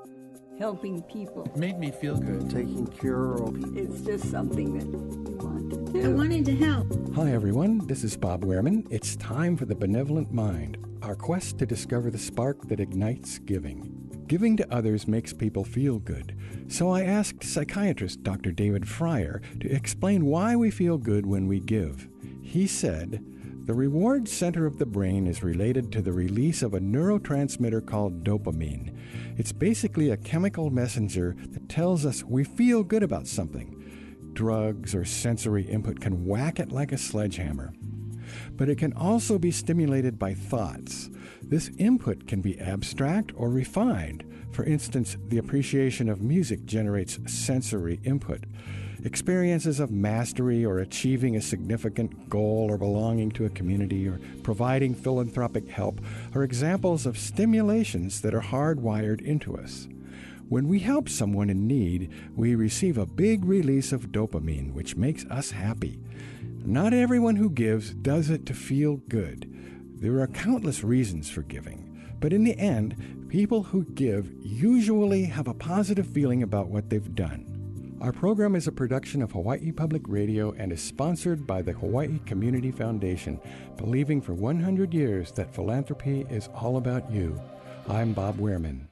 helping people. It made me feel good. Taking care of people. It's just something that you want to do. I wanted to help. Hi, everyone. This is Bob Wehrman. It's time for The Benevolent Mind, our quest to discover the spark that ignites giving. Giving to others makes people feel good. So I asked psychiatrist Dr. David Fryer to explain why we feel good when we give. He said, the reward center of the brain is related to the release of a neurotransmitter called dopamine. It's basically a chemical messenger that tells us we feel good about something. Drugs or sensory input can whack it like a sledgehammer. But it can also be stimulated by thoughts. This input can be abstract or refined. For instance, the appreciation of music generates sensory input. Experiences of mastery or achieving a significant goal or belonging to a community or providing philanthropic help are examples of stimulations that are hardwired into us. When we help someone in need, we receive a big release of dopamine, which makes us happy. Not everyone who gives does it to feel good. There are countless reasons for giving, but in the end, people who give usually have a positive feeling about what they've done. Our program is a production of Hawaii Public Radio and is sponsored by the Hawaii Community Foundation, believing for 100 years that philanthropy is all about you. I'm Bob Wehrman.